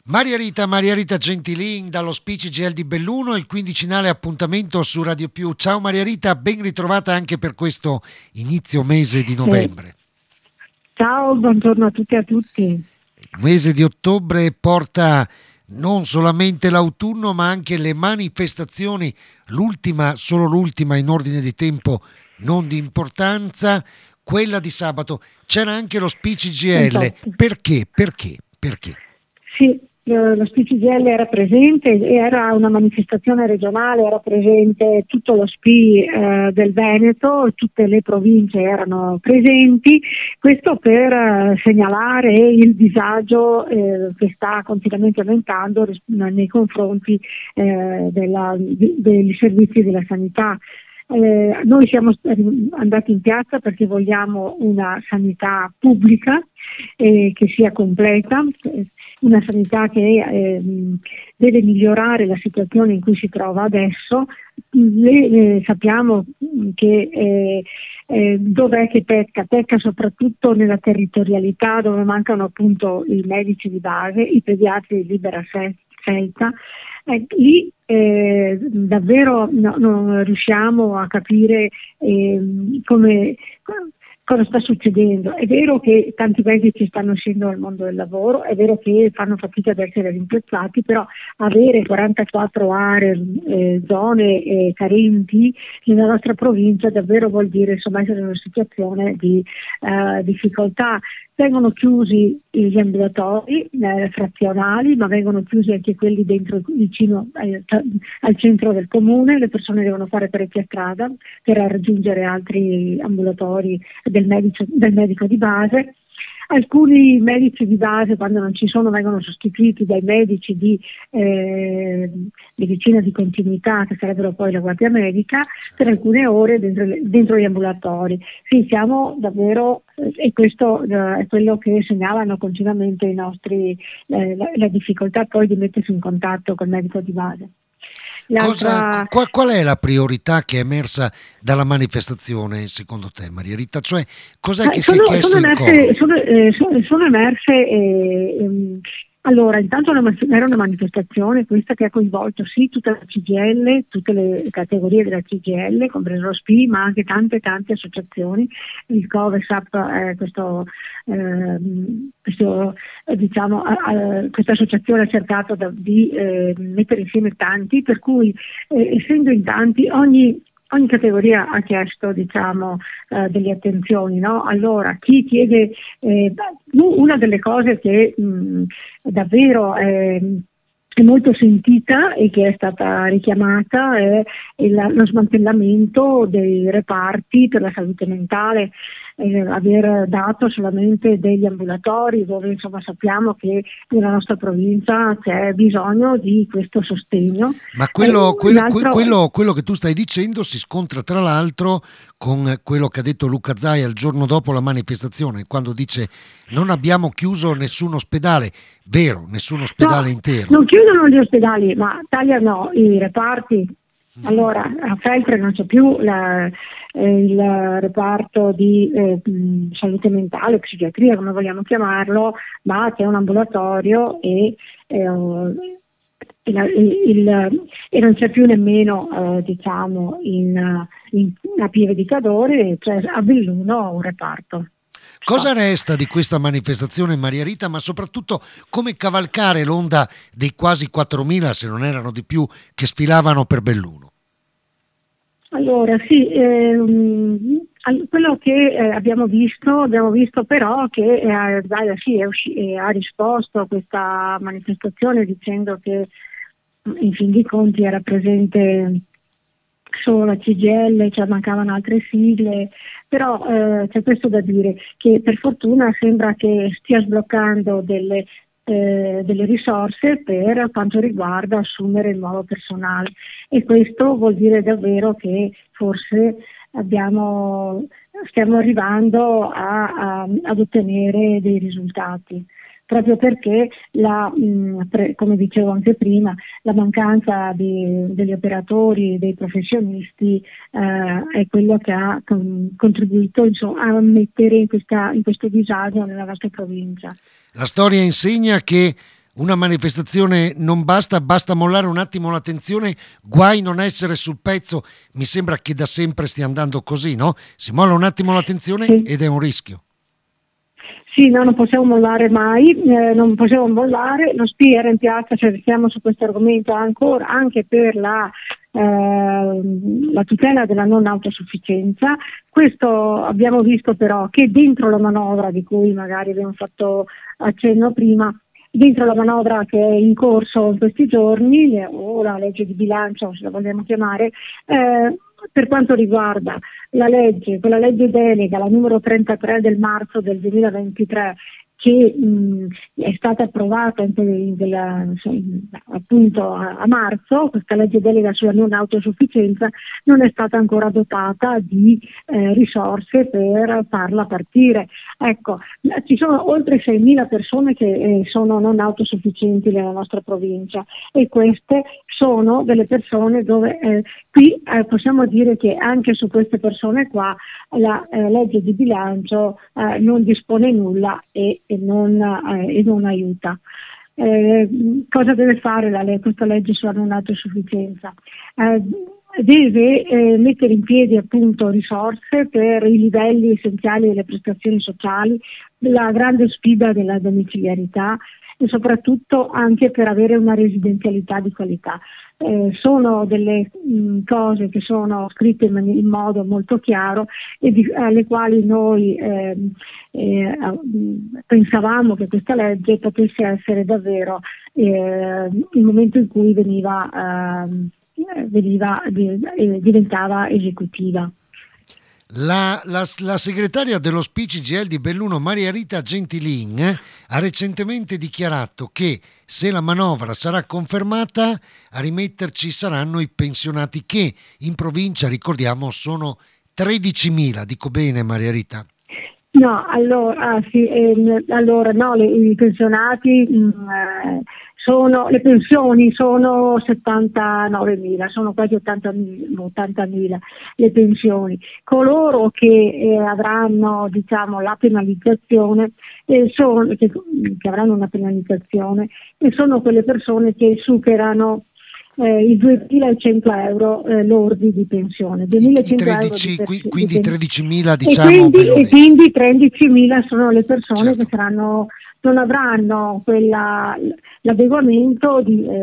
Maria Rita Gentilin dallo CGIL di Belluno, il quindicinale appuntamento su Radio Più. Ciao Maria Rita, ben ritrovata anche per questo inizio mese di novembre. Ciao, buongiorno a tutti e a tutti. Il mese di ottobre porta non solamente l'autunno ma anche le manifestazioni, solo l'ultima in ordine di tempo non di importanza, quella di sabato. C'era anche lo CGIL. Esatto. Perché? Sì, lo CGIL era presente, era una manifestazione regionale, era presente tutto lo SPI del Veneto, tutte le province erano presenti, questo per segnalare il disagio che sta continuamente aumentando nei confronti dei servizi della sanità. Noi siamo andati in piazza perché vogliamo una sanità pubblica che sia completa, una sanità che deve migliorare la situazione in cui si trova adesso. Sappiamo che dov'è che pecca soprattutto nella territorialità, dove mancano appunto i medici di base, i pediatri di libera scelta. Lì davvero non riusciamo a capire cosa sta succedendo. È vero che tanti medici stanno uscendo dal mondo del lavoro, è vero che fanno fatica ad essere rimpiazzati, però avere 44 aree, zone carenti nella nostra provincia davvero vuol dire insomma essere in una situazione di difficoltà. Vengono chiusi gli ambulatori frazionali, ma vengono chiusi anche quelli vicino al centro del comune. Le persone devono fare parecchia strada per raggiungere altri ambulatori del medico di base. Alcuni medici di base, quando non ci sono, vengono sostituiti dai medici di medicina di continuità, che sarebbero poi la guardia medica, per alcune ore dentro gli ambulatori. Sì, siamo davvero, e questo è quello che segnalano continuamente i nostri, la difficoltà poi di mettersi in contatto col medico di base. Qual è la priorità che è emersa dalla manifestazione secondo te, Maria Rita? Cioè, cos'è che si è chiesto in coro? Sono emerse allora, intanto era una manifestazione questa che ha coinvolto sì tutta la CGIL, tutte le categorie della CGIL, compreso lo SPI, ma anche tante associazioni. Il COVESAP, questa associazione ha cercato di mettere insieme tanti, per cui essendo in tanti ogni categoria ha chiesto delle attenzioni, no? Allora chi chiede una delle cose che davvero è molto sentita e che è stata richiamata è lo smantellamento dei reparti per la salute mentale, aver dato solamente degli ambulatori dove insomma sappiamo che nella nostra provincia c'è bisogno di questo sostegno. Ma quello che tu stai dicendo si scontra tra l'altro con quello che ha detto Luca Zaia il giorno dopo la manifestazione, quando dice non abbiamo chiuso nessun ospedale. Vero, nessun ospedale intero. Non chiudono gli ospedali, ma tagliano i reparti. Allora, a Feltre non c'è più il reparto di salute mentale, psichiatria, come vogliamo chiamarlo, ma c'è un ambulatorio e non c'è più nemmeno a Pieve di Cadore, cioè a Belluno un reparto. Cosa resta di questa manifestazione, Maria Rita, ma soprattutto come cavalcare l'onda dei quasi 4.000, se non erano di più, che sfilavano per Belluno? Allora sì, quello che abbiamo visto però che Zaia ha risposto a questa manifestazione dicendo che in fin dei conti era presente solo la CGIL, cioè mancavano altre sigle, però c'è questo da dire, che per fortuna sembra che stia sbloccando delle risorse per quanto riguarda assumere il nuovo personale, e questo vuol dire davvero che forse stiamo arrivando ad ottenere dei risultati, proprio perché come dicevo anche prima, la mancanza degli operatori, dei professionisti è quello che ha contribuito a mettere in questo disagio nella nostra provincia. La storia insegna che una manifestazione non basta, basta mollare un attimo l'attenzione, guai non essere sul pezzo. Mi sembra che da sempre stia andando così, no? Si molla un attimo l'attenzione Sì. ed è un rischio. Sì, no, non possiamo mollare mai, non possiamo mollare, lo SPI era in piazza, cioè restiamo su questo argomento ancora, anche per la tutela della non autosufficienza. Questo abbiamo visto però che dentro la manovra, di cui magari abbiamo fatto accenno prima, dentro la manovra che è in corso in questi giorni, o la legge di bilancio, se la vogliamo chiamare, per quanto riguarda quella legge delega, la numero 33 del marzo del 2023, che è stata approvata appunto a marzo, questa legge delega sulla non autosufficienza non è stata ancora dotata di risorse per farla partire. Ecco, ci sono oltre 6.000 persone che sono non autosufficienti nella nostra provincia, e queste sono delle persone dove qui possiamo dire che anche su queste persone qua la legge di bilancio non dispone nulla e non aiuta. Cosa deve fare questa legge sulla non autosufficienza? Deve mettere in piedi appunto risorse per i livelli essenziali delle prestazioni sociali, la grande sfida della domiciliarità, e soprattutto anche per avere una residenzialità di qualità. Sono delle cose che sono scritte in modo molto chiaro e alle quali noi pensavamo che questa legge potesse essere davvero il momento in cui diventava esecutiva. La segretaria dello SPI CGIL di Belluno, Maria Rita Gentilin, ha recentemente dichiarato che se la manovra sarà confermata, a rimetterci saranno i pensionati, che in provincia, ricordiamo, sono 13.000. Dico bene, Maria Rita? No, allora, sì, no, i pensionati le pensioni sono 79.000, sono quasi 80.000 le pensioni. Coloro che avranno, diciamo, la penalizzazione, che avranno una penalizzazione, sono quelle persone che superano i 2.100 euro lordi di pensione, 2.100 euro quindi 13.000, diciamo, e quindi 13.000 sono le persone certo, che non avranno l'adeguamento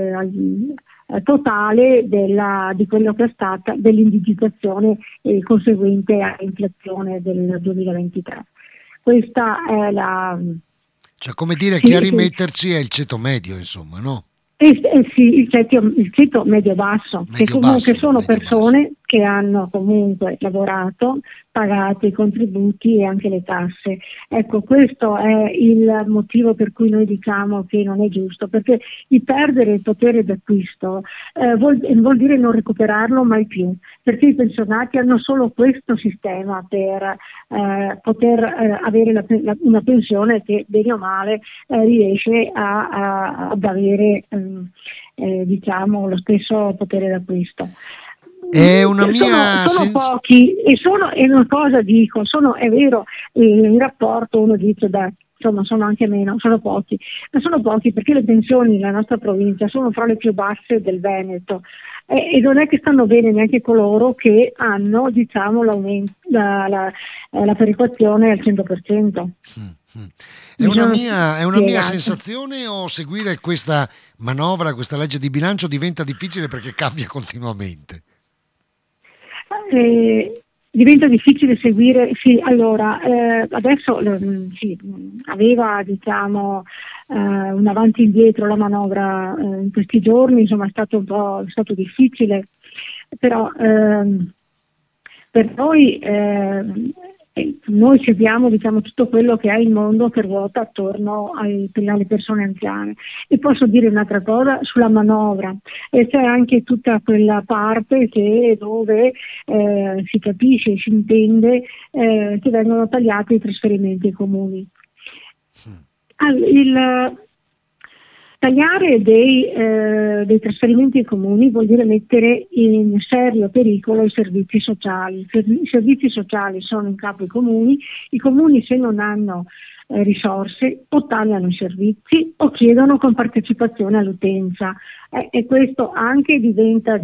totale di quello che è stata dell'indigitazione conseguente all'inflazione del 2023. Questa è cioè, come dire, che a rimetterci è il ceto medio, insomma, no? Sì, il ceto medio-basso, che comunque sono persone che hanno comunque lavorato, pagato i contributi e anche le tasse. Ecco, questo è il motivo per cui noi diciamo che non è giusto, perché il perdere il potere d'acquisto vuol dire non recuperarlo mai più, perché i pensionati hanno solo questo sistema per poter avere una pensione che bene o male riesce ad avere diciamo lo stesso potere d'acquisto. È una mia sono pochi e una cosa dico, è vero, in rapporto uno dice insomma sono anche meno, sono pochi, ma sono pochi perché le pensioni nella nostra provincia sono fra le più basse del Veneto e non è che stanno bene neanche coloro che hanno, diciamo, la perequazione al 100%. È una mia sensazione, o seguire questa manovra, questa legge di bilancio diventa difficile perché cambia continuamente? Diventa difficile seguire, sì, allora adesso sì, aveva, diciamo, un avanti e indietro la manovra in questi giorni, insomma è stato difficile, però per noi seguiamo, diciamo, tutto quello che è il mondo che ruota attorno alle persone anziane. E posso dire un'altra cosa sulla manovra, e c'è anche tutta quella parte dove si capisce, si intende che vengono tagliati i trasferimenti ai comuni. Tagliare dei trasferimenti ai comuni vuol dire mettere in serio pericolo i servizi sociali. I servizi sociali sono in capo ai comuni, i comuni se non hanno risorse o tagliano i servizi o chiedono compartecipazione all'utenza e questo anche diventa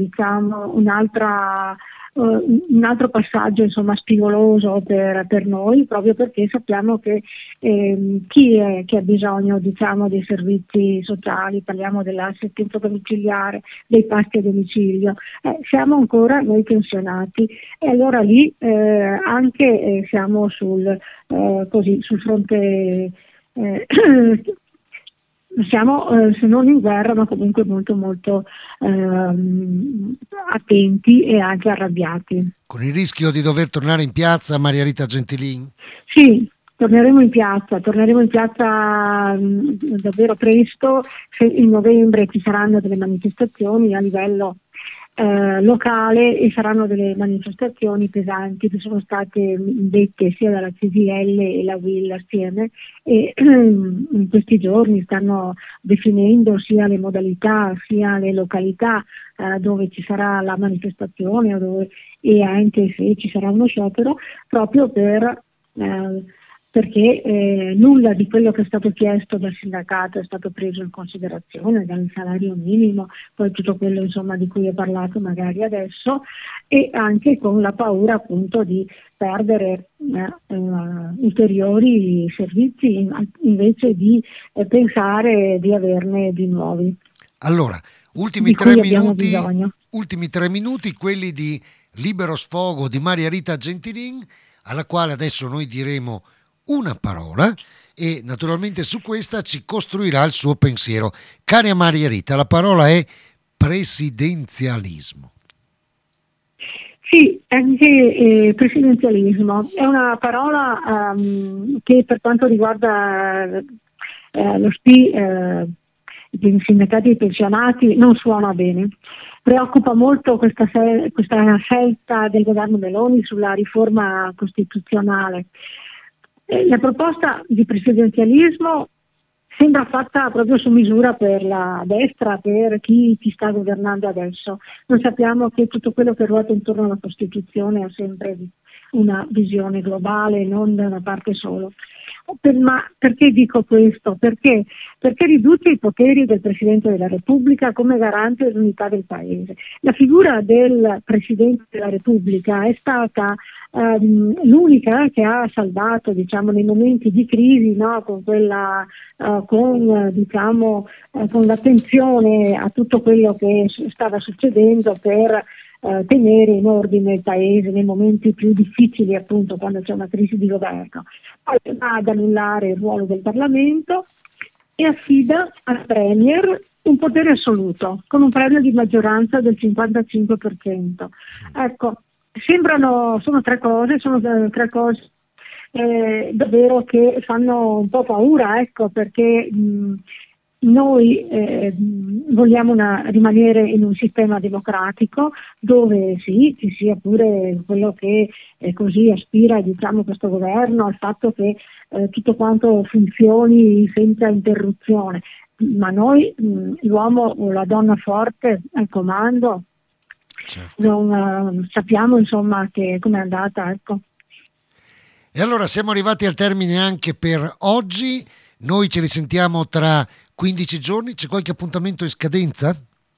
un altro passaggio spigoloso per noi, proprio perché sappiamo che chi è che ha bisogno dei servizi sociali, parliamo dell'assistenza domiciliare, dei pasti a domicilio, siamo ancora noi pensionati e allora lì anche siamo sul fronte siamo se non in guerra ma comunque molto molto attenti e anche arrabbiati. Con il rischio di dover tornare in piazza, Maria Rita Gentilin? Sì, torneremo in piazza davvero presto, in novembre ci saranno delle manifestazioni a livello locale e saranno delle manifestazioni pesanti che sono state dette sia dalla CGIL e la UIL assieme e in questi giorni stanno definendo sia le modalità sia le località dove ci sarà la manifestazione e anche se ci sarà uno sciopero proprio perché nulla di quello che è stato chiesto dal sindacato è stato preso in considerazione, dal salario minimo, poi tutto quello di cui ho parlato magari adesso, e anche con la paura appunto di perdere ulteriori servizi invece di pensare di averne di nuovi. Allora, ultimi 3 minuti, quelli di libero sfogo di Maria Rita Gentilin, alla quale adesso noi diremo una parola e naturalmente su questa ci costruirà il suo pensiero. Cara Maria Rita, la parola è presidenzialismo. Sì, anche presidenzialismo è una parola che per quanto riguarda lo SPI, i sindacati dei pensionati, non suona bene. Preoccupa molto questa scelta del governo Meloni sulla riforma costituzionale. La proposta di presidenzialismo sembra fatta proprio su misura per la destra, per chi ci sta governando adesso. Noi sappiamo che tutto quello che ruota intorno alla Costituzione ha sempre una visione globale, non da una parte solo. Ma perché dico questo? Perché riduce i poteri del Presidente della Repubblica come garante dell'unità del Paese. La figura del Presidente della Repubblica è stata l'unica che ha salvato, nei momenti di crisi, no? Con l'attenzione a tutto quello che stava succedendo per tenere in ordine il Paese nei momenti più difficili, appunto quando c'è una crisi di governo. Poi va ad annullare il ruolo del Parlamento e affida al Premier un potere assoluto con un premio di maggioranza del 55%. Ecco, sono tre cose davvero che fanno un po' paura, ecco, perché noi vogliamo rimanere in un sistema democratico dove sì, ci sia pure quello che così aspira, questo governo, al fatto che tutto quanto funzioni senza interruzione, ma noi, l'uomo o la donna forte al comando, certo. Non sappiamo che com'è andata, ecco. E allora siamo arrivati al termine anche per oggi. Noi ci risentiamo tra 15 giorni. C'è qualche appuntamento in scadenza?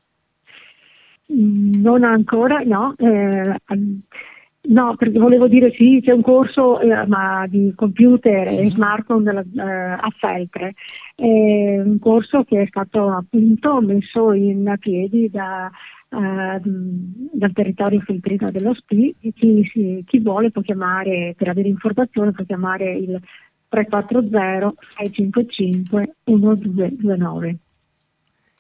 Non ancora, no. No, perché volevo dire sì, c'è un corso ma di computer e smartphone a Feltre, un corso che è stato appunto messo in piedi dal territorio feltrino dello SPI. Chi vuole può chiamare, per avere informazioni può chiamare il 340 655 1229.